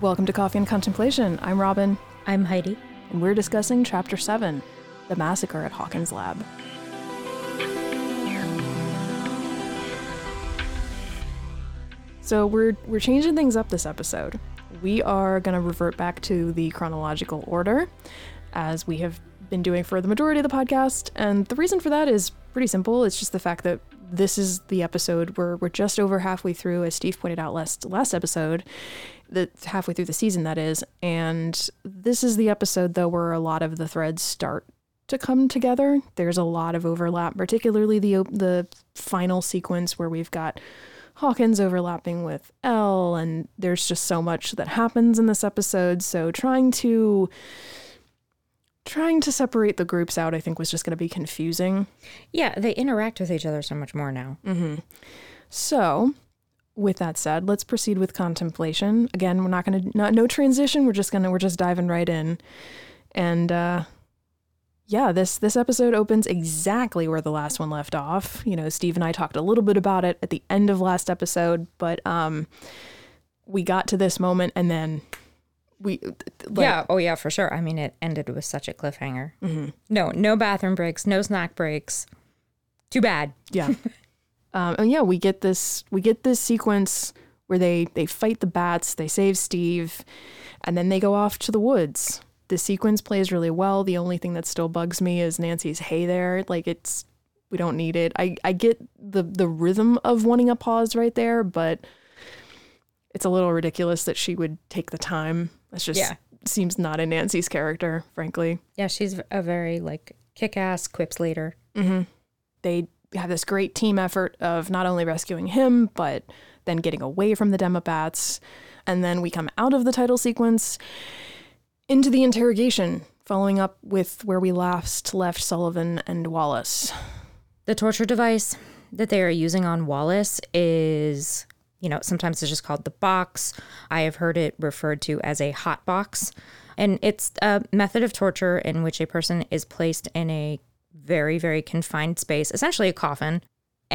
Welcome to Coffee and Contemplation. I'm Robin. I'm Heidi. And we're discussing Chapter 7, The Massacre at Hawkins Lab. So we're changing things up this episode. We are going to revert back to the chronological order, as we have been doing for the majority of the podcast. And the reason for that is pretty simple. It's just the fact that this is the episode where we're just over halfway through, as Steve pointed out last episode, that's halfway through the season, that is. And this is the episode, though, where a lot of the threads start to come together. There's a lot of overlap, particularly the final sequence where we've got Hawkins overlapping with Elle, and there's just so much that happens in this episode. So trying to separate the groups out, I think, was just going to be confusing. Yeah, they interact with each other so much more now. Mm-hmm. So, with that said, let's proceed with contemplation. Again, we're not going to, no transition. We're just diving right in. And, this episode opens exactly where the last one left off. You know, Steve and I talked a little bit about it at the end of last episode, but, we got to this moment and then yeah, for sure. I mean, it ended with such a cliffhanger. Mm-hmm. No bathroom breaks, no snack breaks. Too bad. Yeah. We get this sequence where they fight the bats, they save Steve, and then they go off to the woods. The sequence plays really well. The only thing that still bugs me is Nancy's hey there. Like, we don't need it. I get the rhythm of wanting a pause right there, but it's a little ridiculous that she would take the time. That's just seems not in Nancy's character, frankly. Yeah, she's a very, kick-ass quips later. Mm-hmm. They have this great team effort of not only rescuing him, but then getting away from the Demobats. And then we come out of the title sequence into the interrogation, following up with where we last left Sullivan and Wallace. The torture device that they are using on Wallace is, sometimes it's just called the box. I have heard it referred to as a hot box. And it's a method of torture in which a person is placed in a very, very confined space, essentially a coffin,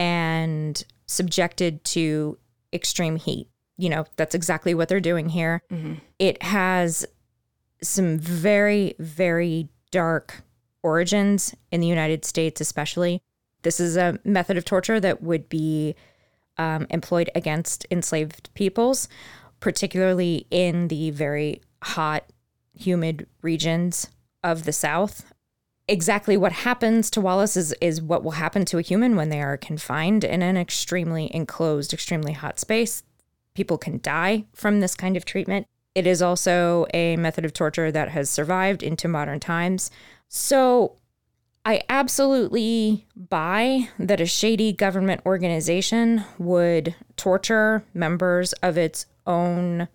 and subjected to extreme heat. That's exactly what they're doing here. Mm-hmm. It has some very, very dark origins in the United States, especially. This is a method of torture that would be employed against enslaved peoples, particularly in the very hot, humid regions of the South. Exactly what happens to Wallace is what will happen to a human when they are confined in an extremely enclosed, extremely hot space. People can die from this kind of treatment. It is also a method of torture that has survived into modern times. So I absolutely buy that a shady government organization would torture members of its own,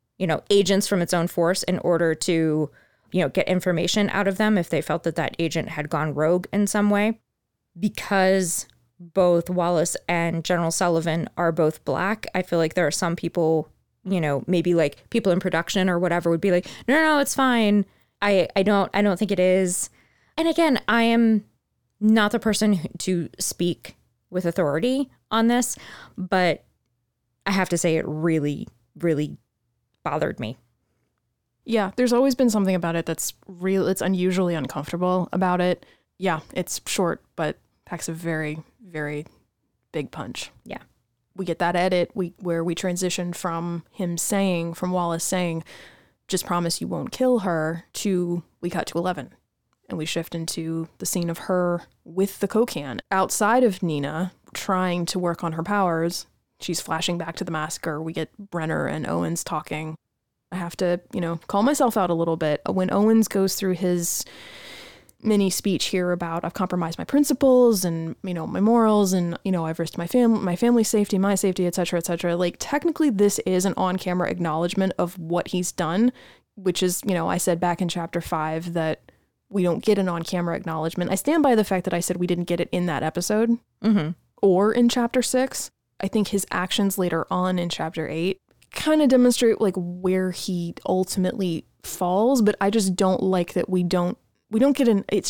agents from its own force in order to, get information out of them if they felt that agent had gone rogue in some way. Because both Wallace and General Sullivan are both Black, I feel like there are some people, maybe people in production or whatever would be like, no, it's fine. I don't think it is. And again, I am not the person to speak with authority on this, but I have to say it really, really bothered me. Yeah, there's always been something about it that's real. It's unusually uncomfortable about it. Yeah, it's short, but packs a very, very big punch. Yeah. We get that edit where we transition from Wallace saying, just promise you won't kill her, to we cut to 11. And we shift into the scene of her with the Coke can. Outside of Nina trying to work on her powers, she's flashing back to the massacre. We get Brenner and Owens talking. I have to, call myself out a little bit. When Owens goes through his mini speech here about I've compromised my principles and, my morals and, I've risked my family's safety, my safety, et cetera, et cetera. Technically this is an on-camera acknowledgement of what he's done, which is, I said back in chapter 5 that we don't get an on-camera acknowledgement. I stand by the fact that I said we didn't get it in that episode or in chapter 6. I think his actions later on in chapter 8 kind of demonstrate where he ultimately falls, but I just don't like that we don't get it's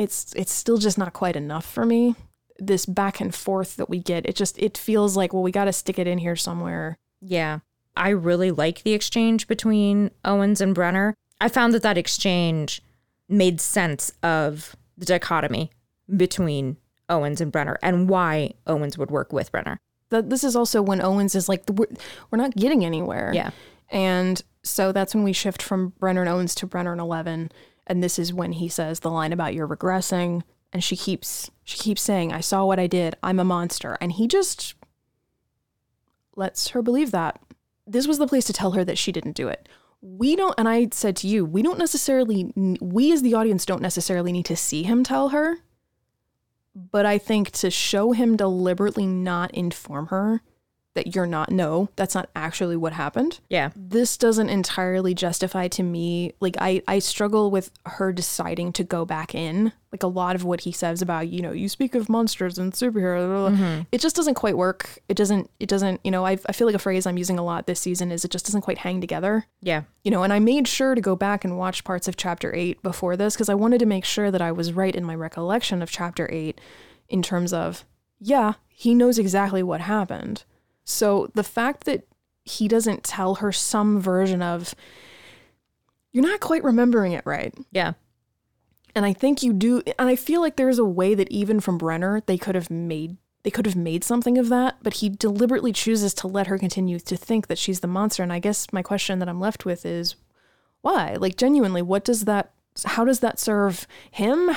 still just not quite enough for me. This back and forth that we get, it feels like, well, we got to stick it in here somewhere. Yeah. I really like the exchange between Owens and Brenner. I found that exchange made sense of the dichotomy between Owens and Brenner and why Owens would work with Brenner. This is also when Owens is like, we're not getting anywhere. Yeah. And so that's when we shift from Brenner and Owens to Brenner and 11. And this is when he says the line about you're regressing. And she keeps saying, I saw what I did. I'm a monster. And he just lets her believe that. This was the place to tell her that she didn't do it. We don't, and I said to you, we as the audience don't necessarily need to see him tell her. But I think to show him deliberately not inform her that that's not actually what happened. Yeah. This doesn't entirely justify to me, like I struggle with her deciding to go back in. Like a lot of what he says about, you speak of monsters and superheroes, it just doesn't quite work. It doesn't, I feel like a phrase I'm using a lot this season is it just doesn't quite hang together. Yeah. And I made sure to go back and watch parts of chapter 8 before this because I wanted to make sure that I was right in my recollection of chapter 8 in terms of, yeah, he knows exactly what happened. So the fact that he doesn't tell her some version of, you're not quite remembering it right. Yeah. And I think you do. And I feel like there's a way that even from Brenner, they could have made something of that, but he deliberately chooses to let her continue to think that she's the monster. And I guess my question that I'm left with is why? Like genuinely, how does that serve him?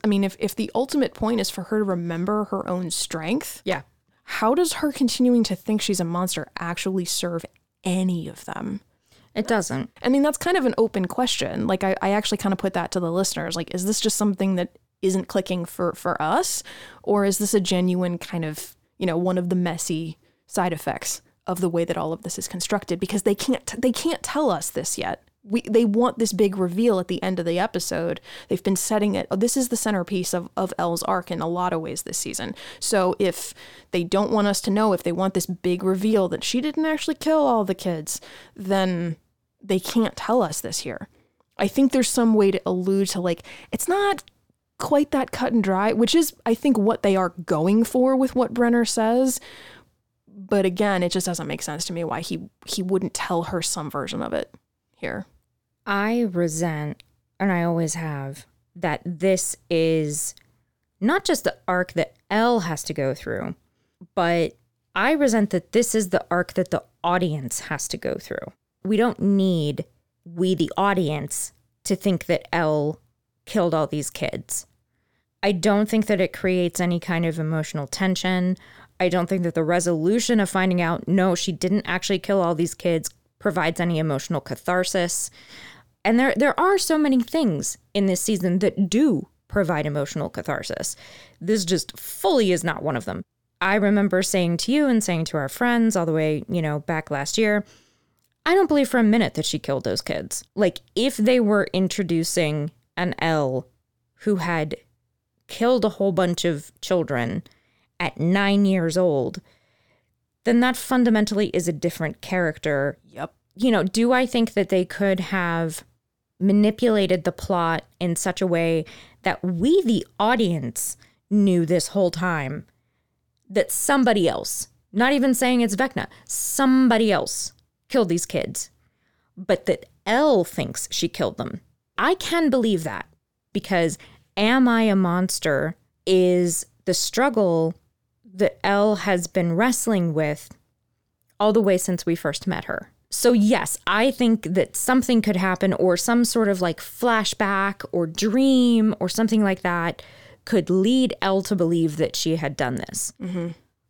If the ultimate point is for her to remember her own strength. Yeah. How does her continuing to think she's a monster actually serve any of them? It doesn't. I mean, that's kind of an open question. Like, I actually kind of put that to the listeners. Like, is this just something that isn't clicking for us? Or is this a genuine kind of, one of the messy side effects of the way that all of this is constructed? Because they can't tell us this yet. They want this big reveal at the end of the episode. They've been setting it. This is the centerpiece of Elle's arc in a lot of ways this season. So if they don't want us to know, if they want this big reveal that she didn't actually kill all the kids, then they can't tell us this here. I think there's some way to allude to, like, it's not quite that cut and dry, which is, I think, what they are going for with what Brenner says. But again, it just doesn't make sense to me why he wouldn't tell her some version of it here. I resent, and I always have, that this is not just the arc that Elle has to go through, but I resent that this is the arc that the audience has to go through. We don't need, the audience, to think that Elle killed all these kids. I don't think that it creates any kind of emotional tension. I don't think that the resolution of finding out, no, she didn't actually kill all these kids, provides any emotional catharsis. And there are so many things in this season that do provide emotional catharsis. This just fully is not one of them. I remember saying to you and saying to our friends all the way, back last year, I don't believe for a minute that she killed those kids. Like, if they were introducing an Elle who had killed a whole bunch of children at 9 years old, then that fundamentally is a different character. Yep. Do I think that they could have manipulated the plot in such a way that we, the audience, knew this whole time that somebody else, not even saying it's Vecna, somebody else killed these kids, but that Elle thinks she killed them? I can believe that, because Am I a Monster is the struggle that Elle has been wrestling with all the way since we first met her. So yes, I think that something could happen, or some sort of like flashback or dream or something like that could lead Elle to believe that she had done this. Mm-hmm.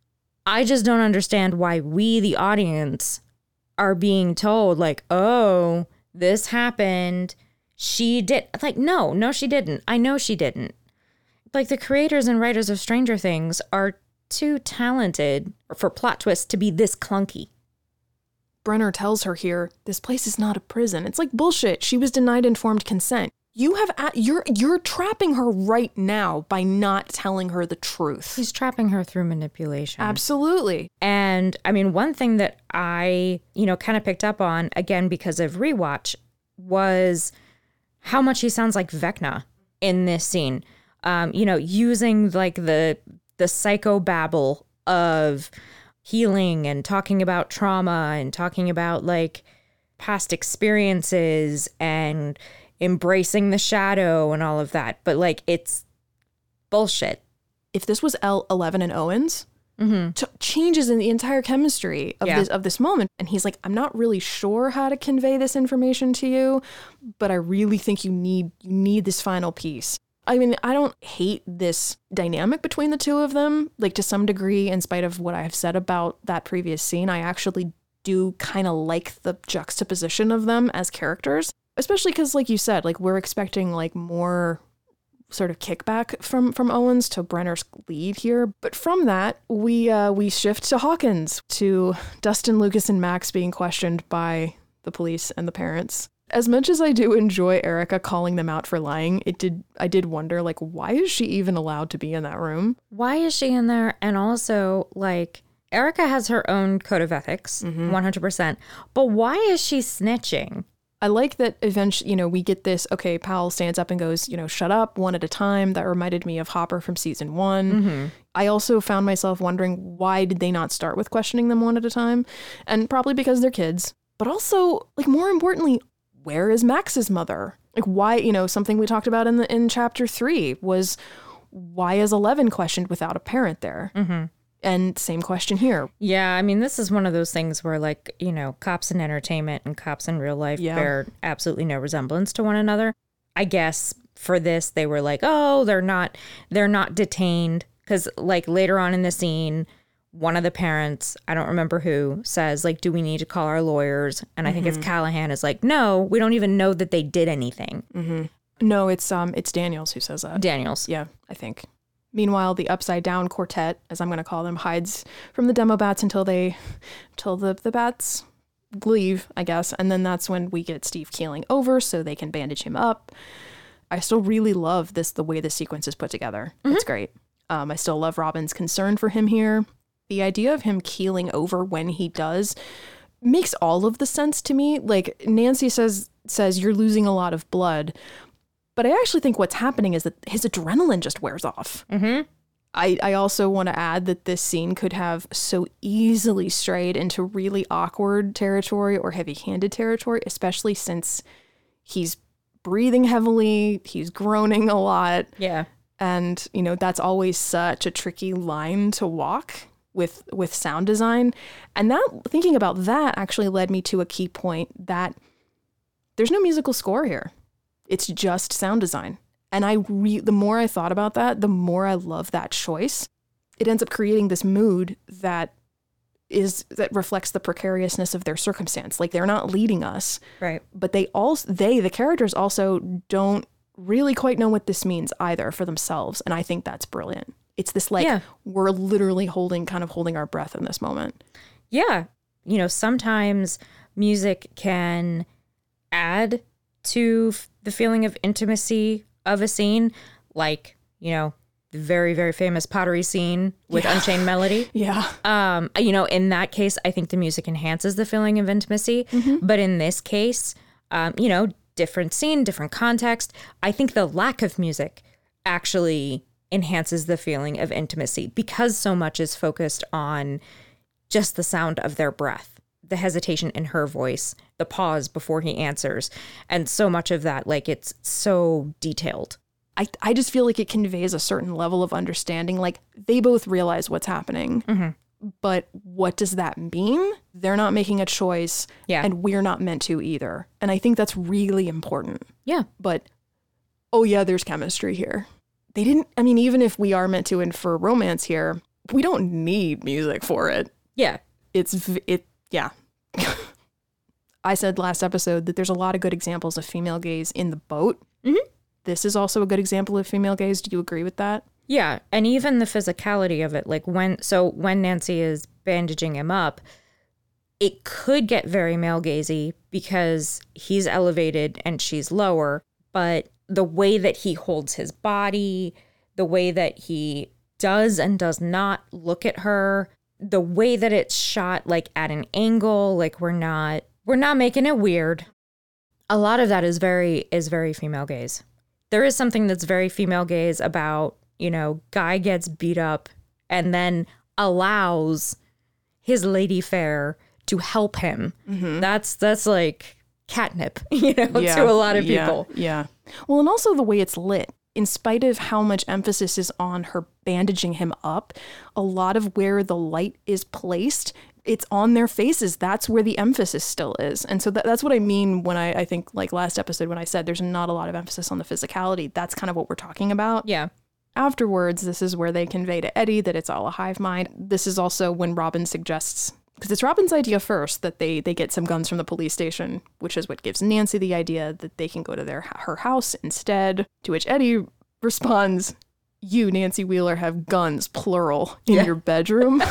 I just don't understand why we, the audience, are being told like, oh, this happened. She did. Like, no, she didn't. I know she didn't. Like, the creators and writers of Stranger Things are too talented for plot twists to be this clunky. Brenner tells her here, this place is not a prison. It's like bullshit. She was denied informed consent. You're trapping her right now by not telling her the truth. He's trapping her through manipulation. Absolutely. And I mean, one thing that I, kind of picked up on, again, because of rewatch, was how much he sounds like Vecna in this scene. Using like the psychobabble of, healing and talking about trauma and talking about like past experiences and embracing the shadow and all of that. But like, it's bullshit. If this was Eleven and Owens, changes in the entire chemistry of this moment. And he's like, I'm not really sure how to convey this information to you, but I really think you need this final piece. I mean, I don't hate this dynamic between the two of them, like to some degree, in spite of what I've said about that previous scene. I actually do kind of like the juxtaposition of them as characters, especially because, like you said, like we're expecting like more sort of kickback from Owens to Brenner's lead here. But from that, we shift to Hawkins, to Dustin, Lucas, and Max being questioned by the police and the parents. As much as I do enjoy Erica calling them out for lying, I did wonder, like, why is she even allowed to be in that room? Why is she in there? And also, like, Erica has her own code of ethics, 100%. But why is she snitching? I like that eventually, we get this, okay, Powell stands up and goes, shut up, one at a time. That reminded me of Hopper from season 1. I also found myself wondering, why did they not start with questioning them one at a time? And probably because they're kids. But also, like, more importantly, where is Max's mother? Like, why, something we talked about in chapter 3 was, why is 11 questioned without a parent there? And same question here. Yeah, I mean, this is one of those things where, like, cops in entertainment and cops in real life bear absolutely no resemblance to one another. I guess for this, they were like, oh, they're not detained. Because, like, later on in the scene, one of the parents, I don't remember who, says, like, do we need to call our lawyers? And I think it's Callahan is like, no, we don't even know that they did anything. No, it's Daniels who says that. Daniels. Yeah, I think. Meanwhile, the Upside Down Quartet, as I'm going to call them, hides from the demo bats until the bats leave, I guess. And then that's when we get Steve keeling over so they can bandage him up. I still really love the way the sequence is put together. It's great. I still love Robin's concern for him here. The idea of him keeling over when he does makes all of the sense to me. Like, Nancy says you're losing a lot of blood. But I actually think what's happening is that his adrenaline just wears off. I also want to add that this scene could have so easily strayed into really awkward territory or heavy-handed territory, especially since he's breathing heavily, he's groaning a lot. Yeah. And, that's always such a tricky line to walk with sound design. And thinking about that actually led me to a key point that there's no musical score here. It's just sound design. And the more I thought about that, the more I love that choice. It ends up creating this mood that reflects the precariousness of their circumstance. Like, they're not leading us. Right. But the characters also don't really quite know what this means either for themselves. And I think that's brilliant. It's this, like, we're literally holding our breath in this moment. Yeah. Sometimes music can add to the feeling of intimacy of a scene, like, the very, very famous pottery scene with Unchained Melody. Yeah. In that case, I think the music enhances the feeling of intimacy. But in this case, different scene, different context. I think the lack of music actually enhances the feeling of intimacy because so much is focused on just the sound of their breath, the hesitation in her voice, the pause before he answers. And so much of that, like, it's so detailed. I just feel like it conveys a certain level of understanding. Like, they both realize what's happening, but what does that mean? They're not making a choice, and we're not meant to either. And I think that's really important. Yeah. But, oh yeah, there's chemistry here. They didn't, I mean, even if we are meant to infer romance here, we don't need music for it. Yeah. Yeah. I said last episode that there's a lot of good examples of female gaze in The Boat. This is also a good example of female gaze. Do you agree with that? Yeah. And even the physicality of it, like when Nancy is bandaging him up, it could get very male gazy because he's elevated and she's lower, but the way that he holds his body, the way that he does and does not look at her, the way that it's shot, like at an angle, like we're not making it weird. A lot of that is very female gaze. There is something that's very female gaze about, guy gets beat up and then allows his lady fair to help him. That's like catnip, to a lot of people. Yeah. Well, and also the way it's lit. In spite of how much emphasis is on her bandaging him up, a lot of where the light is placed, it's on their faces. That's where the emphasis still is. And so that's what I mean when I think like last episode when I said there's not a lot of emphasis on the physicality. That's kind of what we're talking about. Yeah. Afterwards, this is where they convey to Eddie that it's all a hive mind. This is also when Robin suggests, because it's Robin's idea first, that they get some guns from the police station, which is what gives Nancy the idea that they can go to her house instead, to which Eddie responds, "You, Nancy Wheeler, have guns, plural, in your bedroom."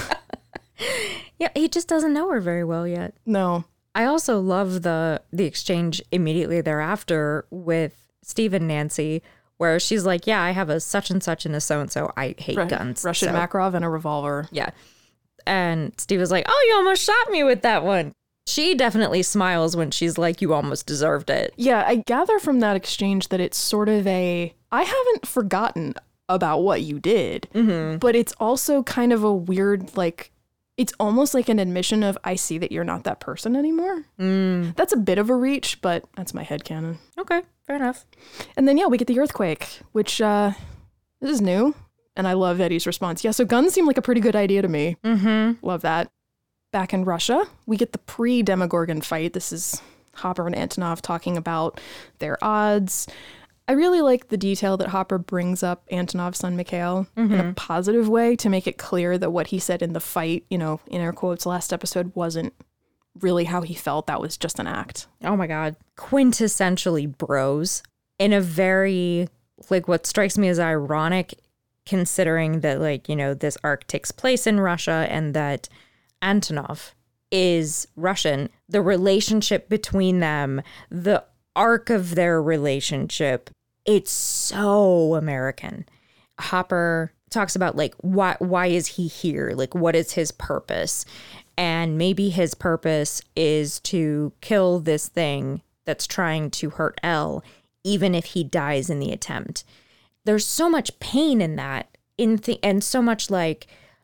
Yeah, he just doesn't know her very well yet. No. I also love the exchange immediately thereafter with Steve and Nancy, where she's like, yeah, I have a such and such and a so-and-so. I hate guns. Russian Makarov and a revolver. Yeah. And Steve was like, oh, you almost shot me with that one. She definitely smiles when she's like, you almost deserved it. Yeah, I gather from that exchange that it's sort of I haven't forgotten about what you did, but it's also kind of a weird, like, it's almost like an admission of, I see that you're not that person anymore. That's a bit of a reach, but that's my headcanon. Okay, fair enough. And then, we get the earthquake, which this is new. And I love Eddie's response. Yeah, so guns seem like a pretty good idea to me. Love that. Back in Russia, we get the pre-Demogorgon fight. This is Hopper and Antonov talking about their odds. I really like the detail that Hopper brings up Antonov's son Mikhail in a positive way to make it clear that what he said in the fight, in air quotes, last episode wasn't really how he felt. That was just an act. Oh my God. Quintessentially bros in a very, like, what strikes me as ironic, considering that, like, this arc takes place in Russia and that Antonov is Russian. The relationship between them, the arc of their relationship, it's so American. Hopper talks about, like, why is he here? Like, what is his purpose? And maybe his purpose is to kill this thing that's trying to hurt Elle, even if he dies in the attempt. There's so much pain in that, and so much, like,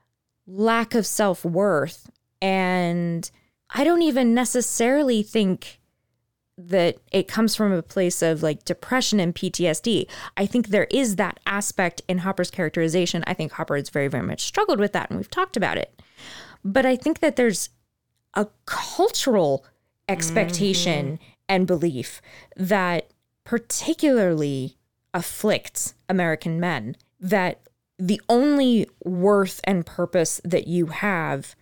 lack of self-worth. And I don't even necessarily think that it comes from a place of, like, depression and PTSD. I think there is that aspect in Hopper's characterization. I think Hopper has very, very much struggled with that, and we've talked about it. But I think that there's a cultural expectation and belief that particularly afflicts American men, that the only worth and purpose that you have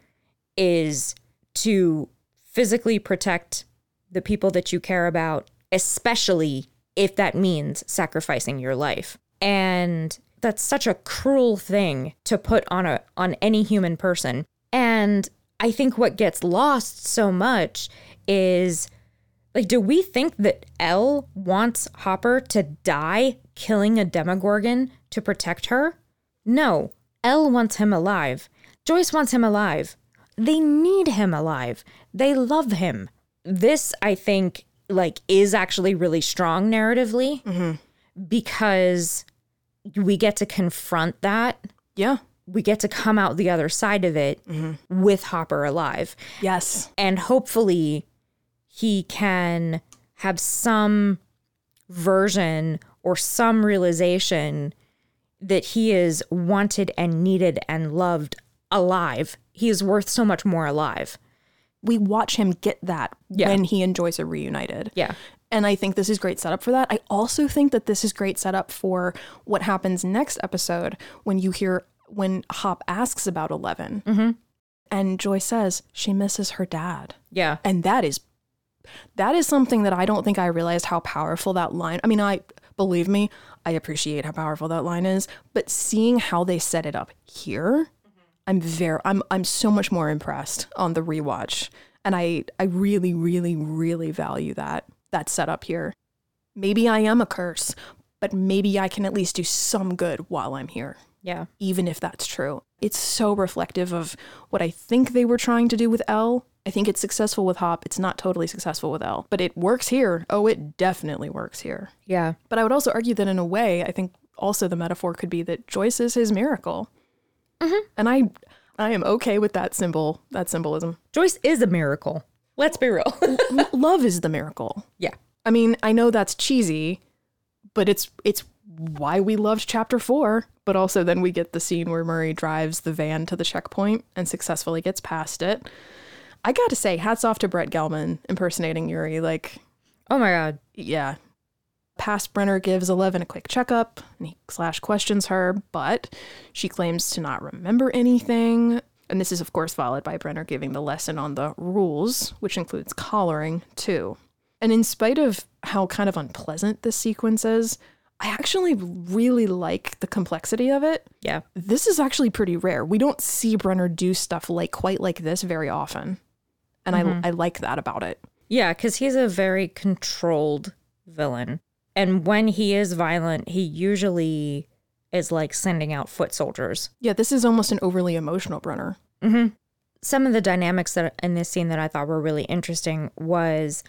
is to physically protect the people that you care about, especially if that means sacrificing your life. And that's such a cruel thing to put on any human person. And I think what gets lost so much is, like, do we think that Elle wants Hopper to die killing a Demogorgon to protect her? No, Elle wants him alive. Joyce wants him alive. They need him alive. They love him. This, I think, like, is actually really strong narratively because we get to confront that. Yeah. We get to come out the other side of it with Hopper alive. Yes. And hopefully he can have some version or some realization that he is wanted and needed and loved alive. He is worth so much more alive. We watch him get that when he and Joyce are reunited. Yeah. And I think this is great setup for that. I also think that this is great setup for what happens next episode when Hop asks about 11 and Joyce says she misses her dad. Yeah. And that is something that I don't think I realized how powerful that line. I mean, believe me, I appreciate how powerful that line is, but seeing how they set it up here, I'm so much more impressed on the rewatch. And I really, really, really value that setup here. Maybe I am a curse, but maybe I can at least do some good while I'm here. Yeah. Even if that's true. It's so reflective of what I think they were trying to do with Elle. I think it's successful with Hop. It's not totally successful with Elle, but it works here. Oh, it definitely works here. Yeah. But I would also argue that in a way, I think also the metaphor could be that Joyce is his miracle. And I am okay with that symbolism. Joyce is a miracle. Let's be real. Love is the miracle. Yeah. I mean, I know that's cheesy, but it's why we loved chapter 4. But also then we get the scene where Murray drives the van to the checkpoint and successfully gets past it. I got to say, hats off to Brett Gelman impersonating Yuri. Like, oh my God. Yeah. Past Brenner gives 11 a quick checkup and he / questions her, but she claims to not remember anything. And this is, of course, followed by Brenner giving the lesson on the rules, which includes collaring, too. And in spite of how kind of unpleasant this sequence is, I actually really like the complexity of it. Yeah. This is actually pretty rare. We don't see Brenner do stuff quite like this very often. And I like that about it. Yeah, because he's a very controlled villain. And when he is violent, he usually is like sending out foot soldiers. Yeah, this is almost an overly emotional Brenner. Mm-hmm. Some of the dynamics that in this scene that I thought were really interesting was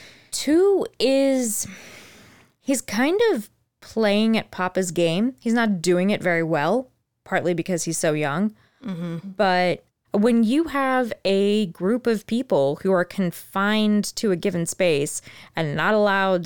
2 is he's kind of playing at Papa's game. He's not doing it very well, partly because he's so young. Mm-hmm. But when you have a group of people who are confined to a given space and not allowed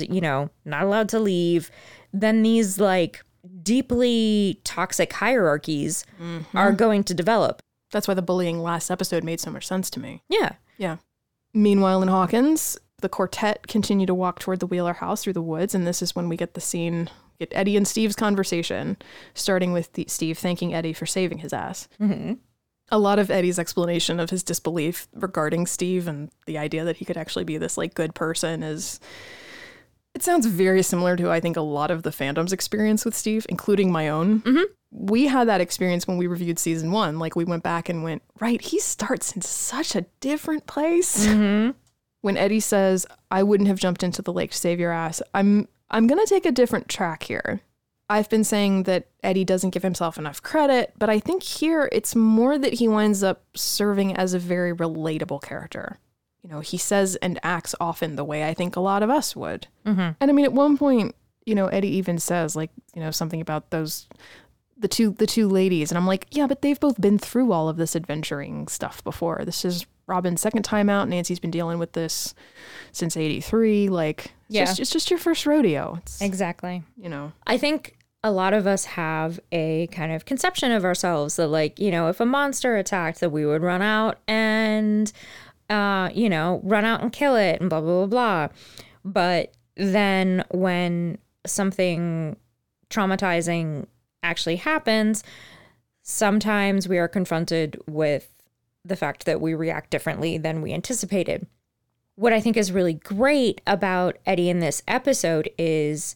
to leave, then these like deeply toxic hierarchies are going to develop. That's why the bullying last episode made so much sense to me. Yeah. Yeah. Meanwhile, in Hawkins, the quartet continue to walk toward the Wheeler house through the woods, and this is when we get the scene, get Eddie and Steve's conversation, starting with Steve thanking Eddie for saving his ass. Mm-hmm. A lot of Eddie's explanation of his disbelief regarding Steve and the idea that he could actually be this like good person it sounds very similar to, I think, a lot of the fandom's experience with Steve, including my own. Mm-hmm. We had that experience when we reviewed season 1. Like we went back and went, right, he starts in such a different place. Mm-hmm. When Eddie says, I wouldn't have jumped into the lake to save your ass, I'm going to take a different track here. I've been saying that Eddie doesn't give himself enough credit, but I think here it's more that he winds up serving as a very relatable character. You know, he says and acts often the way I think a lot of us would. Mm-hmm. And I mean, at one point, Eddie even says like, something about the two ladies. And I'm like, yeah, but they've both been through all of this adventuring stuff before. This is Robin's second time out. Nancy's been dealing with this since 83. Like, it's just your first rodeo. Exactly. I think a lot of us have a kind of conception of ourselves that like, if a monster attacked that we would run out and, run out and kill it and blah, blah, blah, blah. But then when something traumatizing actually happens, sometimes we are confronted with the fact that we react differently than we anticipated. What I think is really great about Eddie in this episode is,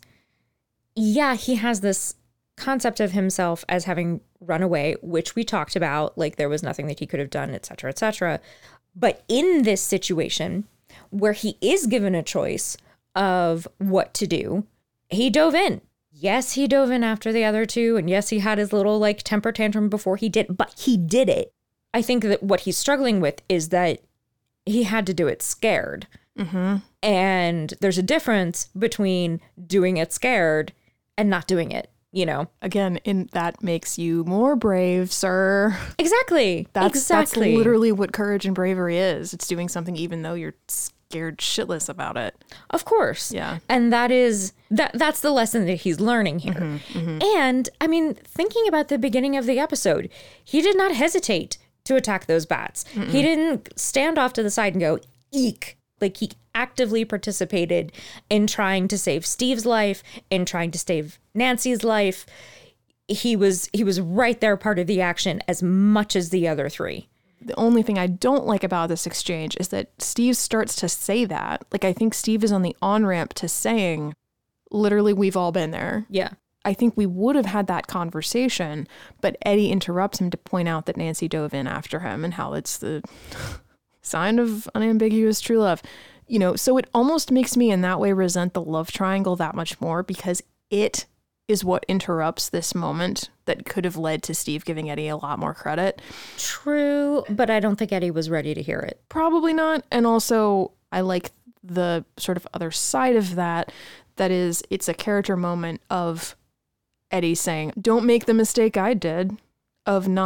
yeah, he has this concept of himself as having run away, which we talked about, like there was nothing that he could have done, et cetera, et cetera. But in this situation where he is given a choice of what to do, he dove in. Yes, he dove in after the other 2. And yes, he had his little like temper tantrum before he did, but he did it. I think that what he's struggling with is that he had to do it scared. Mm-hmm. And there's a difference between doing it scared and not doing it, Again, that makes you more brave, sir. Exactly. That's literally what courage and bravery is. It's doing something even though you're scared shitless about it. Of course. Yeah. And that's the lesson that he's learning here. Mm-hmm, mm-hmm. And I mean, thinking about the beginning of the episode, he did not hesitate to attack those bats. Mm-mm. He didn't stand off to the side and go, eek. Like he actively participated in trying to save Steve's life, in trying to save Nancy's life. He was right there, part of the action as much as the other 3. The only thing I don't like about this exchange is that Steve starts to say that. Like, I think Steve is on the on-ramp to saying, literally, we've all been there. Yeah. I think we would have had that conversation, but Eddie interrupts him to point out that Nancy dove in after him and how it's the sign of unambiguous true love. So it almost makes me in that way resent the love triangle that much more because it is what interrupts this moment that could have led to Steve giving Eddie a lot more credit. True, but I don't think Eddie was ready to hear it. Probably not. And also, I like the sort of other side of that. That is, it's a character moment of Eddie saying, don't make the mistake I did of not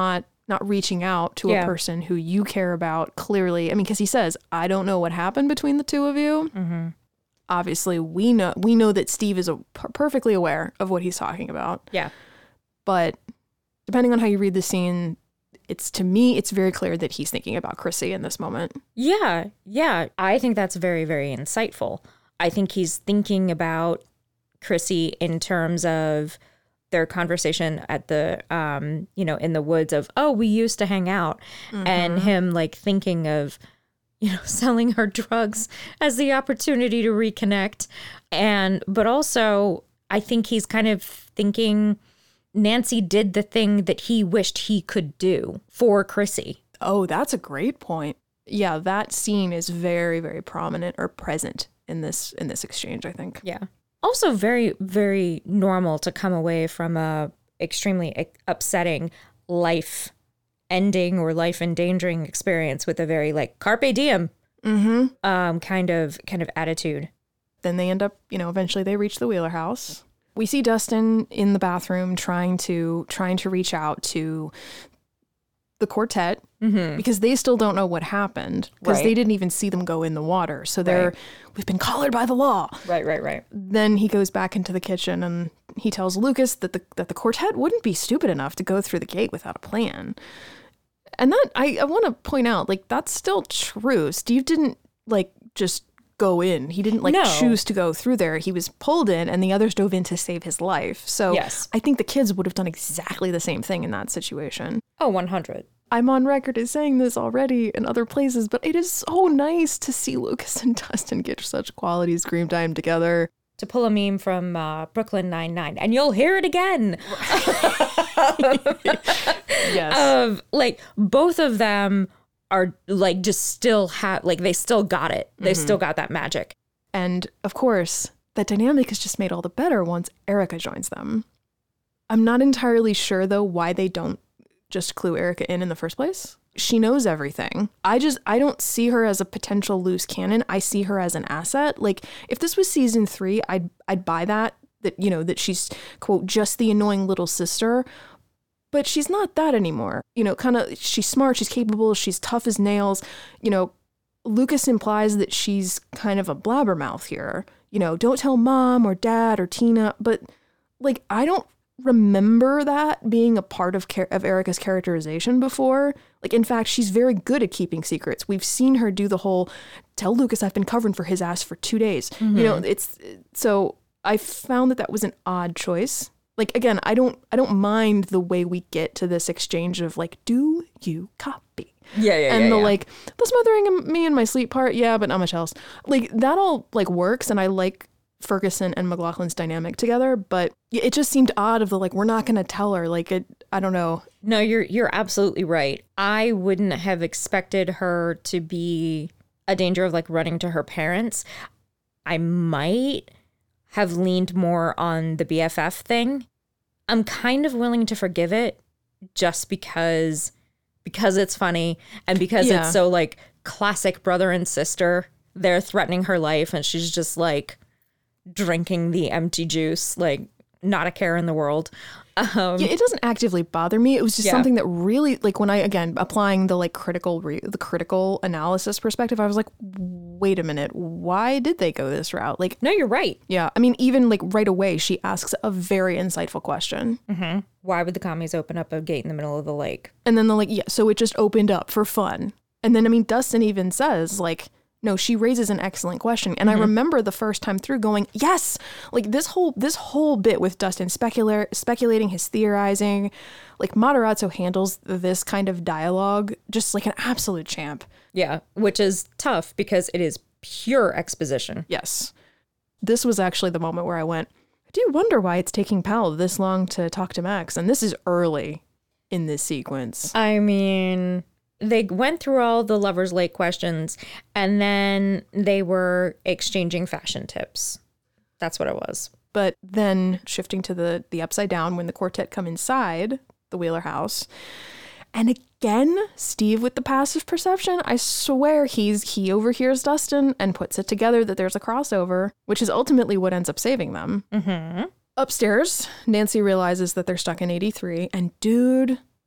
not reaching out to a person who you care about clearly. I mean, because he says, I don't know what happened between the two of you. Mm-hmm. Obviously, we know that Steve is perfectly aware of what he's talking about. Yeah. But depending on how you read the scene, to me, it's very clear that he's thinking about Chrissy in this moment. Yeah. Yeah. I think that's very, very insightful. I think he's thinking about Chrissy in terms of their conversation at the, in the woods of, oh, we used to hang out, and him like thinking of, selling her drugs as the opportunity to reconnect. But also I think he's kind of thinking Nancy did the thing that he wished he could do for Chrissy. Oh, that's a great point. Yeah, that scene is very, very prominent or present in this exchange, I think. Yeah. Also very, very normal to come away from a extremely upsetting life ending or life endangering experience with a very like carpe diem kind of attitude. Then they end up, eventually they reach the Wheeler house. We see Dustin in the bathroom trying to reach out to the quartet because they still don't know what happened because they didn't even see them go in the water. So we've been collared by the law. Right. Then he goes back into the kitchen and he tells Lucas that the quartet wouldn't be stupid enough to go through the gate without a plan. And that I want to point out, like, that's still true. Steve didn't like just go in. He didn't choose to go through there. He was pulled in and the others dove in to save his life. So yes. I think the kids would have done exactly the same thing in that situation. Oh, 100. I'm on record as saying this already in other places, but it is so nice to see Lucas and Dustin get such quality screen time together. To pull a meme from Brooklyn Nine-Nine, and you'll hear it again. Yes. Like, both of them are, like, just still they still got it. They still got that magic. And, of course, that dynamic is just made all the better once Erica joins them. I'm not entirely sure, though, why they don't just clue Erica in the first place. She knows everything. I don't see her as a potential loose cannon. I see her as an asset. Like, if this was season 3, I'd buy that that she's, quote, just the annoying little sister. But she's not that anymore. She's smart, she's capable, she's tough as nails. Lucas implies that she's kind of a blabbermouth here. Don't tell mom or dad or Tina. But, like, I don't remember that being a part of Erica's characterization before. Like, in fact, she's very good at keeping secrets. We've seen her do the whole tell Lucas I've been covering for his ass for 2 days. It's so I found that was an odd choice. Like, again, I don't mind the way we get to this exchange of like, do you copy? And like the smothering me in my sleep part, but not much else. Like, that all like works, and I like Ferguson and McLaughlin's dynamic together, but it just seemed odd of the like, we're not going to tell her. Like, I don't know. No, you're absolutely right. I wouldn't have expected her to be a danger of like running to her parents. I might have leaned more on the BFF thing. I'm kind of willing to forgive it just because it's funny and because it's so like classic brother and sister. They're threatening her life and she's just like drinking the empty juice, like not a care in the world. It doesn't actively bother me. It was just something that really, like, when I, again, applying the like critical analysis perspective, I was like, wait a minute, why did they go this route? Like, no, you're right. Yeah. I mean, even like right away, she asks a very insightful question. Mm-hmm. Why would the commies open up a gate in the middle of the lake? And then they're like, so it just opened up for fun. And then, I mean, Dustin even says like, no, she raises an excellent question. And I remember the first time through going, yes, like this whole bit with Dustin speculating, his theorizing, like Matarazzo handles this kind of dialogue just like an absolute champ. Yeah, which is tough because it is pure exposition. Yes. This was actually the moment where I went, I do wonder why it's taking Powell this long to talk to Max. And this is early in this sequence. I mean, they went through all the Lover's Lake questions and then they were exchanging fashion tips. That's what it was. But then shifting to the upside down when the quartet come inside the Wheeler house. And again, Steve with the passive perception, I swear he overhears Dustin and puts it together that there's a crossover, which is ultimately what ends up saving them. Mm-hmm. Upstairs, Nancy realizes that they're stuck in 83. And dude,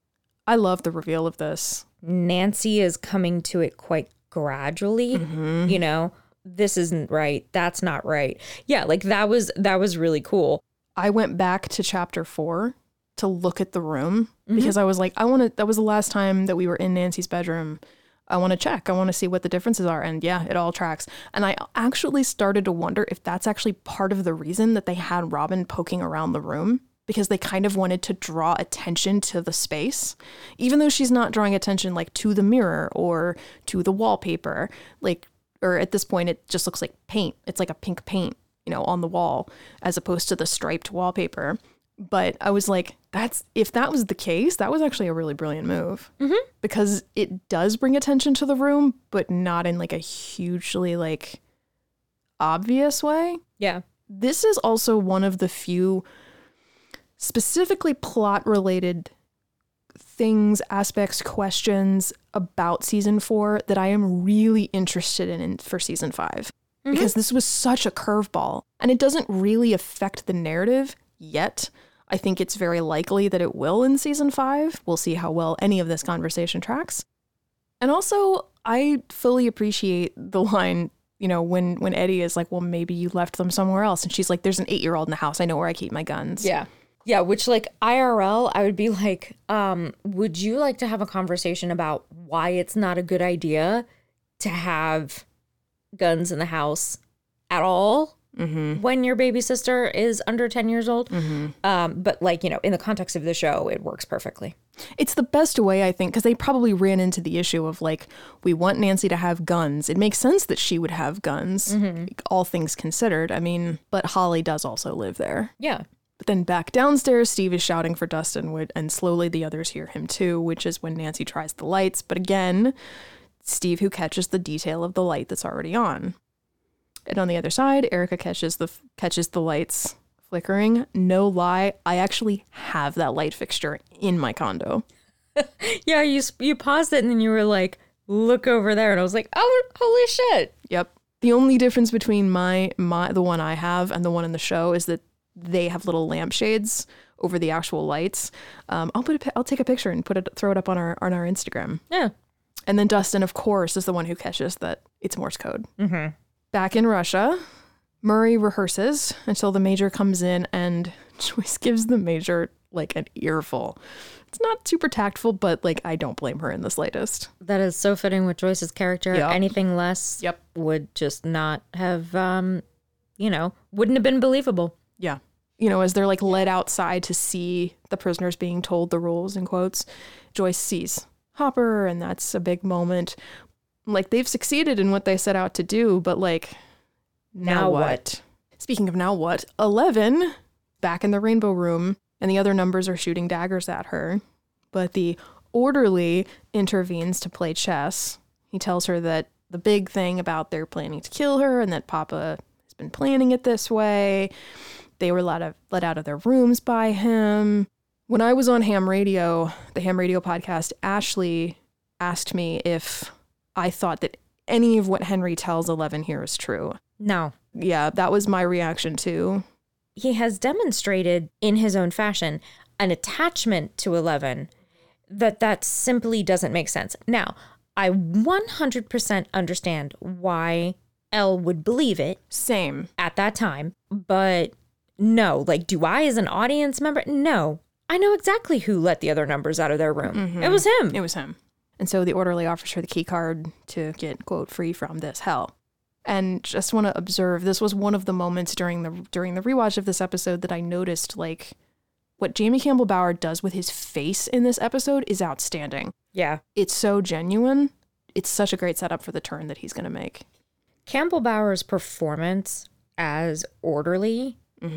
I love the reveal of this. Nancy is coming to it quite gradually, you know, this isn't right. That's not right. Yeah, like that was really cool. I went back to chapter 4 to look at the room because I was like, that was the last time that we were in Nancy's bedroom. I want to check. I want to see what the differences are. And yeah, it all tracks. And I actually started to wonder if that's actually part of the reason that they had Robin poking around the room, because they kind of wanted to draw attention to the space, even though she's not drawing attention like to the mirror or to the wallpaper, like, or at this point, it just looks like paint. It's like a pink paint, you know, on the wall as opposed to the striped wallpaper. But I was like, if that was the case, that was actually a really brilliant move because it does bring attention to the room, but not in like a hugely like obvious way. Yeah. This is also one of the few specifically plot related things, aspects, questions about season 4 that I am really interested in for season 5 because this was such a curveball and it doesn't really affect the narrative yet. I think it's very likely that it will in season 5. We'll see how well any of this conversation tracks. And also, I fully appreciate the line, you know, when Eddie is like, well, maybe you left them somewhere else. And she's like, there's an 8-year-old in the house. I know where I keep my guns. Yeah. Yeah, which like IRL, I would be like, would you like to have a conversation about why it's not a good idea to have guns in the house at all? When your baby sister is under 10 years old. But like, you know, in the context of the show, it works perfectly. It's the best way, I think, because they probably ran into the issue of like, we want Nancy to have guns. It makes sense that she would have guns, all things considered. I mean, but Holly does also live there. Yeah. But then back downstairs, Steve is shouting for Dustin, and slowly the others hear him too, which is when Nancy tries the lights. But again, Steve who catches the detail of the light that's already on. And on the other side, Erica catches the lights flickering. No lie, I actually have that light fixture in my condo. Yeah, you paused it and then you were like, look over there. And I was like, oh, holy shit. Yep. The only difference between the one I have and the one in the show is that they have little lampshades over the actual lights. I'll take a picture and throw it up on our Instagram. Yeah. And then Dustin, of course, is the one who catches that it's Morse code. Back in Russia, Murray rehearses until the major comes in and Joyce gives the major like an earful. It's not super tactful, but like I don't blame her in the slightest. That is so fitting with Joyce's character. Yep. Anything less would just not have, wouldn't have been believable. Yeah. You know, as they're like led outside to see the prisoners being told the rules, in quotes, Joyce sees Hopper, and that's a big moment. Like, they've succeeded in what they set out to do, but like, now what? Speaking of now what, 11, back in the Rainbow Room, and the other numbers are shooting daggers at her. But the orderly intervenes to play chess. He tells her that the big thing about their planning to kill her and that Papa has been planning it this way. They were let out of their rooms by him. When I was on Ham Radio, the Ham Radio podcast, Ashley asked me if I thought that any of what Henry tells 11 here is true. No. Yeah, that was my reaction too. He has demonstrated in his own fashion an attachment to 11 that simply doesn't make sense. Now, I 100% understand why Elle would believe it. Same. At that time. But no, like, do I as an audience member? No. I know exactly who let the other numbers out of their room. It was him. It was him. And so the orderly offers her the key card to get, quote, free from this hell. And just want to observe, this was one of the moments during the rewatch of this episode that I noticed, like, what Jamie Campbell Bower does with his face in this episode is outstanding. Yeah. It's so genuine. It's such a great setup for the turn that he's going to make. Campbell Bower's performance as orderly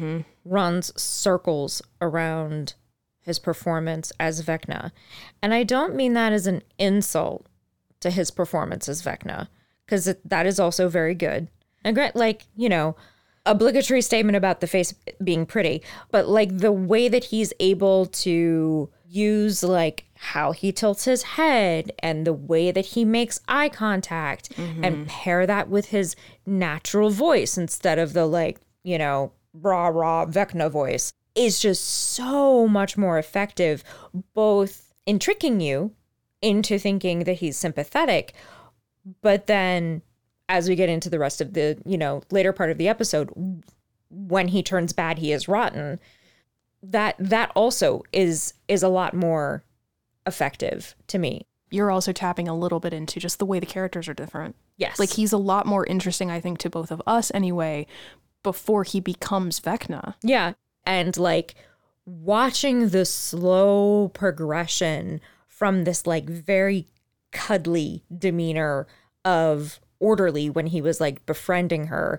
runs circles around his performance as Vecna. And I don't mean that as an insult to his performance as Vecna, because that is also very good. And like, you know, obligatory statement about the face being pretty, but like the way that he's able to use like how he tilts his head and the way that he makes eye contact and pair that with his natural voice instead of the like, you know, rah Vecna voice is just so much more effective, both in tricking you into thinking that he's sympathetic. But then as we get into the rest of the, later part of the episode, when he turns bad, he is rotten. That also is a lot more effective to me. You're also tapping a little bit into just the way the characters are different. Yes. Like, he's a lot more interesting, I think, to both of us anyway, before he becomes Vecna. Yeah. And like watching the slow progression from this like very cuddly demeanor of Orderly when he was like befriending her,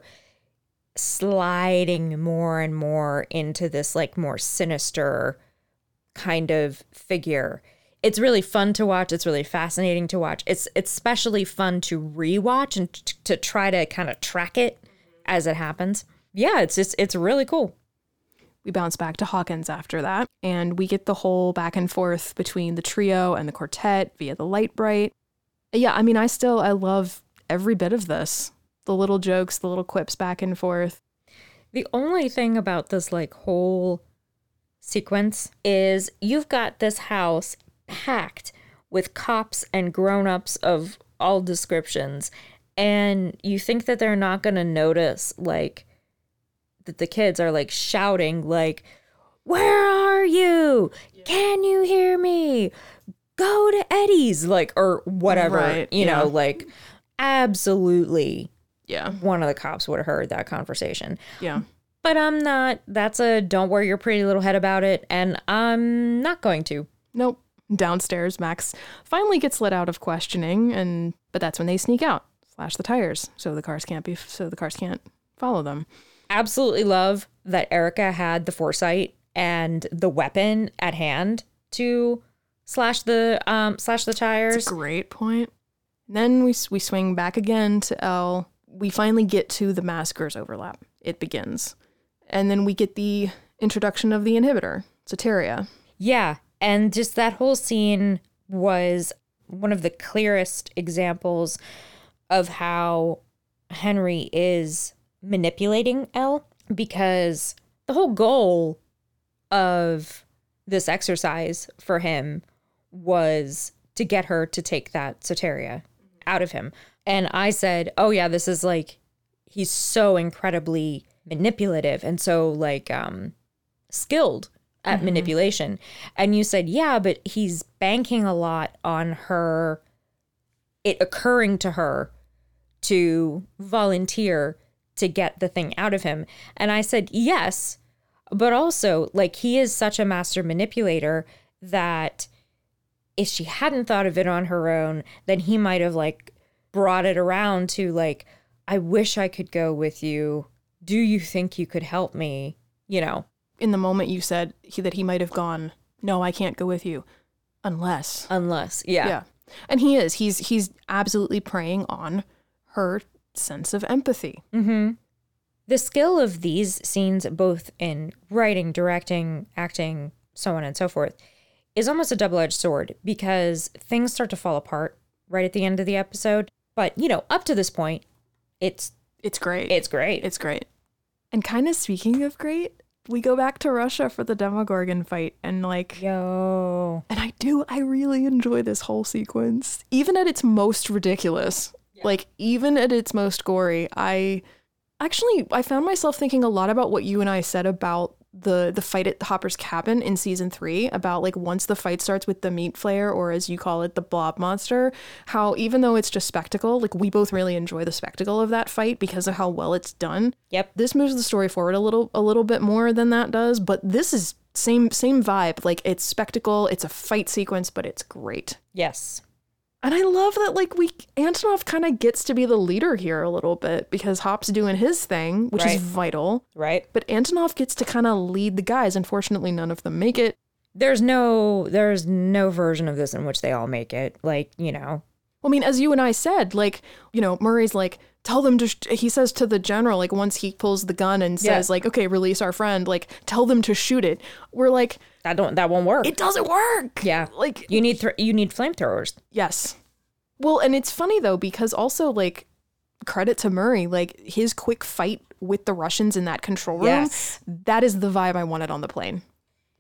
sliding more and more into this like more sinister kind of figure. It's really fun to watch. It's really fascinating to watch. It's especially fun to rewatch and to try to kind of track it as it happens. Yeah, it's really cool. We bounce back to Hawkins after that, and we get the whole back and forth between the trio and the quartet via the light bright. Yeah, I mean, I love every bit of this. The little jokes, the little quips back and forth. The only thing about this like whole sequence is you've got this house packed with cops and grown-ups of all descriptions, and you think that they're not going to notice like that the kids are like shouting like, "Where are you? Can you hear me? Go to Eddie's," like, or whatever, right, like absolutely. Yeah. One of the cops would have heard that conversation. Yeah. But I'm not. That's a don't worry your pretty little head about it. And I'm not going to. Nope. Downstairs, Max finally gets let out of questioning, but that's when they sneak out, slash the tires, so the cars can't follow them. Absolutely love that Erica had the foresight and the weapon at hand to slash the tires. That's a great point. Then we swing back again to Elle. We finally get to the massacres overlap. It begins. And then we get the introduction of the inhibitor, Soteria. Yeah, and just that whole scene was one of the clearest examples of how Henry is manipulating Elle, because the whole goal of this exercise for him was to get her to take that Soteria out of him. And I said, oh yeah, this is like, he's so incredibly manipulative and so like skilled at manipulation. And you said, yeah, but he's banking a lot on it occurring to her to volunteer to get the thing out of him. And I said, yes, but also like he is such a master manipulator that if she hadn't thought of it on her own, then he might have like brought it around to like, I wish I could go with you. Do you think you could help me? In the moment you said that he might have gone, no, I can't go with you. Unless. Yeah. Yeah. And he's absolutely preying on her sense of empathy. Mm-hmm. The skill of these scenes, both in writing, directing, acting, so on and so forth, is almost a double-edged sword because things start to fall apart right at the end of the episode. But, up to this point, it's great. It's great. It's great. And kind of speaking of great, we go back to Russia for the Demogorgon fight and like... Yo. And I really enjoy this whole sequence. Even at its most ridiculous, like even at its most gory, I found myself thinking a lot about what you and I said about the fight at Hopper's cabin in season 3, about like once the fight starts with the meat flare, or as you call it, the blob monster, how even though it's just spectacle, like we both really enjoy the spectacle of that fight because of how well it's done. Yep. This moves the story forward a little bit more than that does, but this is same vibe. Like it's spectacle, it's a fight sequence, but it's great. Yes. And I love that, like, Antonov kind of gets to be the leader here a little bit because Hop's doing his thing, which is vital. Right. But Antonov gets to kind of lead the guys. Unfortunately, none of them make it. There's no version of this in which they all make it. Like, Well, I mean, as you and I said, like, Murray's like, tell them to, he says to the general, like, once he pulls the gun and says, like, okay, release our friend, like, tell them to shoot it. We're like... That won't work. It doesn't work. Yeah. Like... You need flamethrowers. Yes. Well, and it's funny, though, because also, like, credit to Murray, like, his quick fight with the Russians in that control room, that is the vibe I wanted on the plane.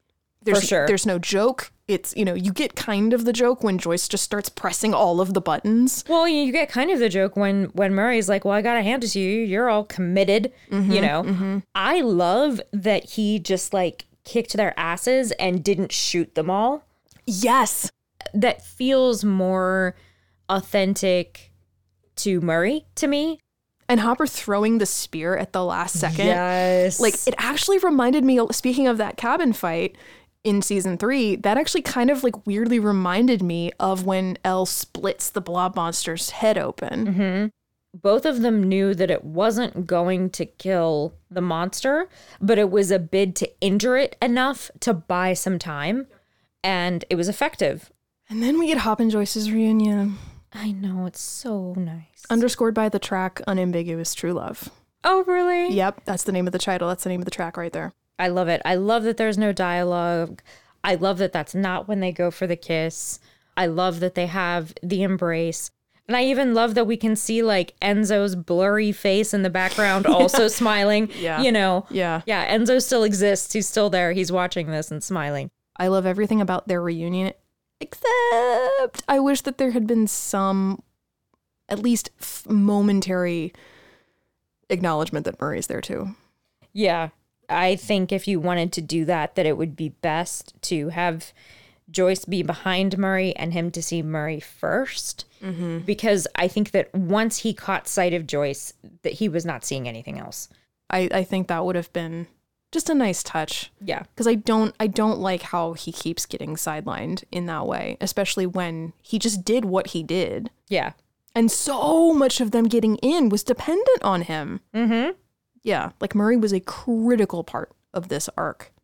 There's, sure. There's no joke. It's, you know, you get kind of the joke when Joyce just starts pressing all of the buttons. Well, you get kind of the joke when Murray's like, well, I got to hand it to you. You're all committed, you know. I love that he just like kicked their asses and didn't shoot them all. Yes. That feels more authentic to Murray to me. And Hopper throwing the spear at the last second. Yes. Like, it actually reminded me, speaking of that cabin fight in season 3, that actually kind of like weirdly reminded me of when Elle splits the blob monster's head open. Both of them knew that it wasn't going to kill the monster, but it was a bid to injure it enough to buy some time. And it was effective. And then we get Hop and Joyce's reunion. I know, it's so nice. Underscored by the track Unambiguous True Love. Oh, really? Yep, that's the name of the title. That's the name of the track right there. I love it. I love that there's no dialogue. I love that that's not when they go for the kiss. I love that they have the embrace. And I even love that we can see like Enzo's blurry face in the background also smiling. Yeah. You know? Yeah. Yeah, Enzo still exists. He's still there. He's watching this and smiling. I love everything about their reunion, except I wish that there had been some, at least momentary acknowledgement that Murray's there too. Yeah. I think if you wanted to do that, that it would be best to have Joyce be behind Murray and him to see Murray first. Because I think that once he caught sight of Joyce, that he was not seeing anything else. I think that would have been just a nice touch. Yeah. Because I don't like how he keeps getting sidelined in that way, especially when he just did what he did. Yeah. And so much of them getting in was dependent on him. Yeah, like Murray was a critical part of this arc.